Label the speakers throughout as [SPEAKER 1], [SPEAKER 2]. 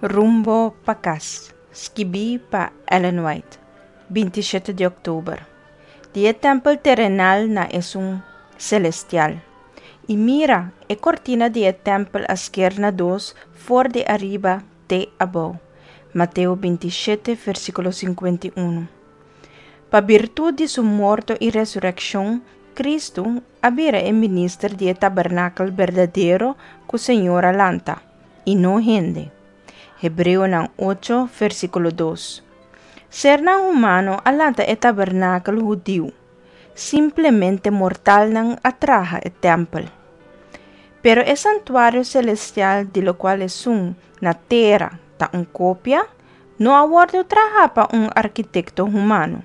[SPEAKER 1] Rumbo pa casa. Escrevi pa Ellen White. 27 de outubro. Dia templo terrenal na es un celestial. Y mira, e cortina de templo a esquerda 2, for de arriba de abajo. Mateo 27, versículo 51. Pa virtud de su muerto y resurrección, Cristo había el ministro de tabernáculo verdadero que Señor alanta, y no gente. Hebreo 8, versículo 2. Ser humano alanta el tabernáculo judío, simplemente mortal nan atraja el templo. Pero el santuario celestial de lo cual es na tierra ta un copia, no aguarda trabajar para un arquitecto humano.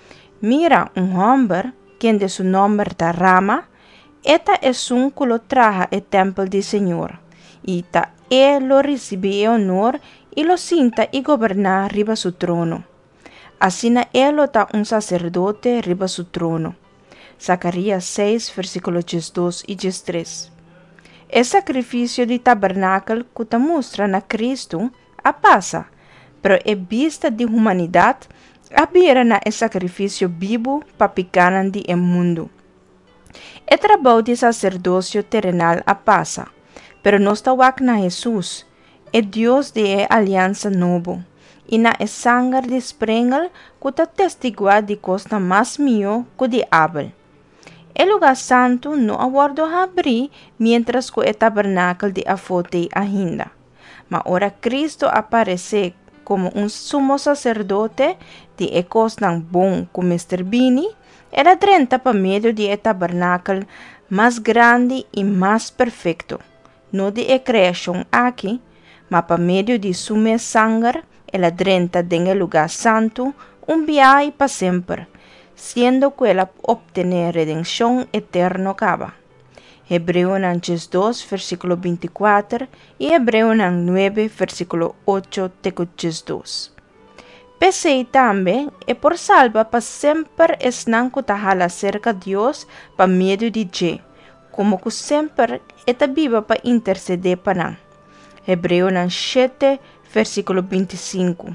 [SPEAKER 1] Mira un hombre, quien de su nombre ta Rama, esta es un que lo traja el templo del Señor, y ta él lo recibe honor y lo sienta y gobierna arriba su trono. Así na él lo ta un sacerdote arriba su trono. Zacarías 6, versículos 2 y 3. El sacrificio de tabernáculo que te muestra na Cristo pasa, pero en vista de humanidad, había na el sacrificio vivo para picaran de el mundo. El trabajo de sacerdocio terrenal pasa, pero no está na Jesús, el Dios de alianza nuevo, y na el sangre de sprengel que te testigua de costa más mío que de Abel. El lugar santo no aguardó abrir mientras que el tabernáculo de afote ainda. Mas ahora Cristo aparece como un sumo sacerdote de ecos tan bon como Mr. Bini, era 30 para medio de tabernáculo más grande y más perfecto, no de creación aquí, mas para medio de su sangre, el 30 en el lugar santo, un viaje para siempre, siendo que él obtener redención eterna acaba. Hebreo 2, versículo 24 y Hebreo 9, versículo 8, 2. Pese también, e por salva para siempre es nan que tajala cerca Dios para medio de je, como que siempre está viva para interceder para nan. Hebreo 7, versículo 25.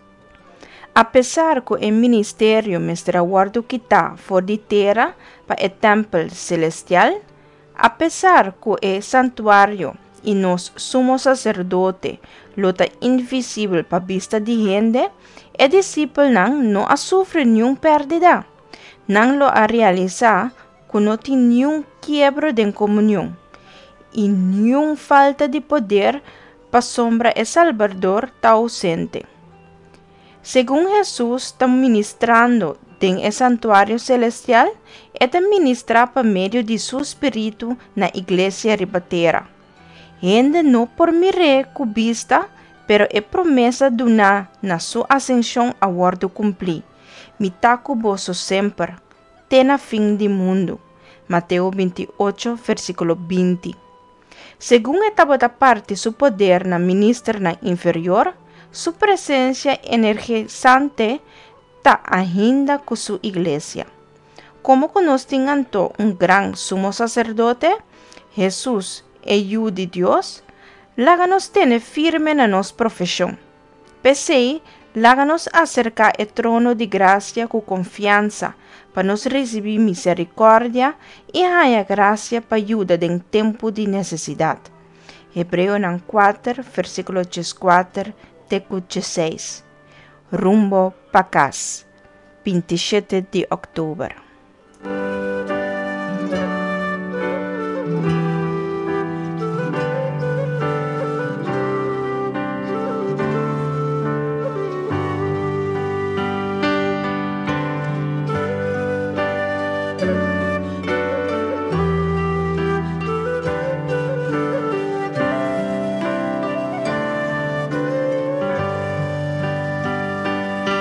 [SPEAKER 1] A pesar que el ministerio me está guardo quita for de tierra para el templo celestial, a pesar que el santuario y nos sumo sacerdote lo está invisible para vista de gente, el discípulo no ha sufrido ninguna pérdida, nan lo ha realizado que no tiene ningún quiebro de comunión y ninguna falta de poder para sombra el Salvador está ausente. Según Jesús está ministrando en el santuario celestial, está ministra por medio de su espíritu na iglesia ribatera. Gente no por mire cubista, pero es promesa de una na su ascensión a guardo cumplir. Mitaco boso siempre, tena fin de mundo. Mateo 28, versículo 20. Según esta parte su poder na ministra na inferior, su presencia energizante está ainda con su iglesia. Como conocen un gran sumo sacerdote, Jesús, el Hijo de Dios, láganos tiene firme en nuestra profesión. Pese, láganos acerca el trono de gracia con confianza, para nos recibir misericordia y haya gracia para ayuda en tiempo de necesidad. Hebreo 4, versículo 4, 6. Rumbo pa casa, 27 de outubro.